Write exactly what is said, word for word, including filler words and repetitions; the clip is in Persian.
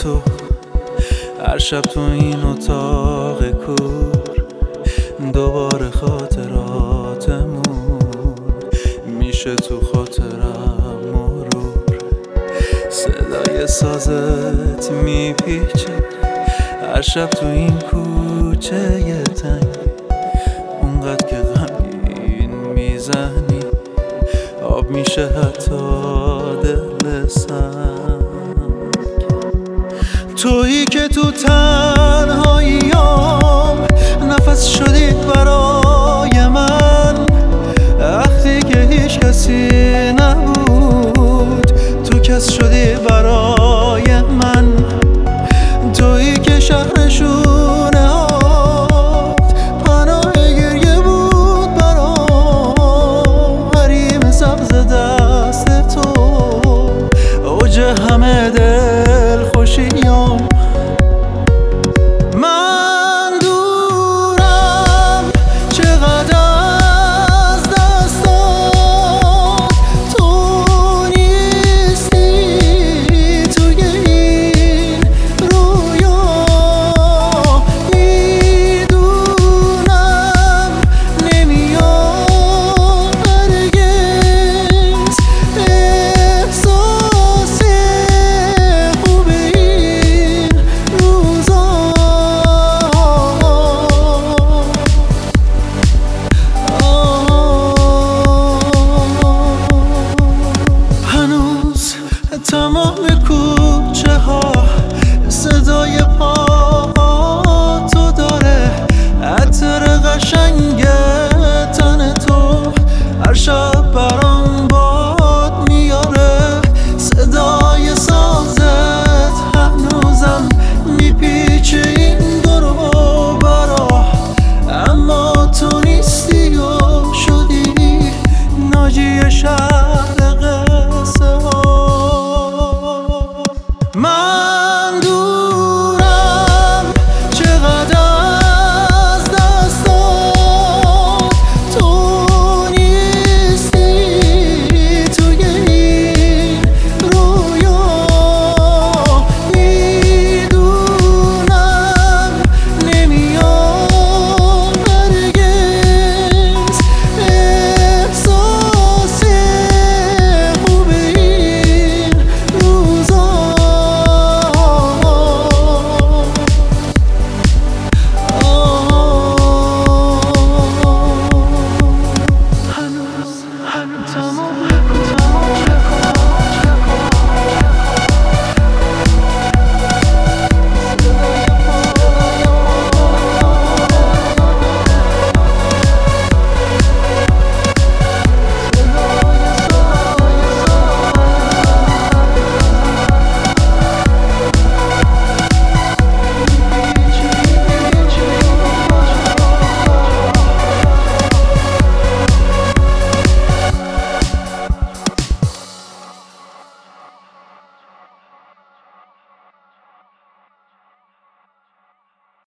تو هر شب تو این اتاق کور دوباره خاطراتمون میشه تو خاطرم مرور. صدای سازت میپیچه هر شب تو این کوچه یه تنگ، اونقدر که غمگین میزنی آب میشه حتی دل سنگ. تویی که تو تنهاییام نفس شدی برای من، وقتی که هیچ کسی نبود تو کس شدی برای من. تویی که شهر شونه هات پناه گریه بود برام، حریم سبز دست تو اوج همه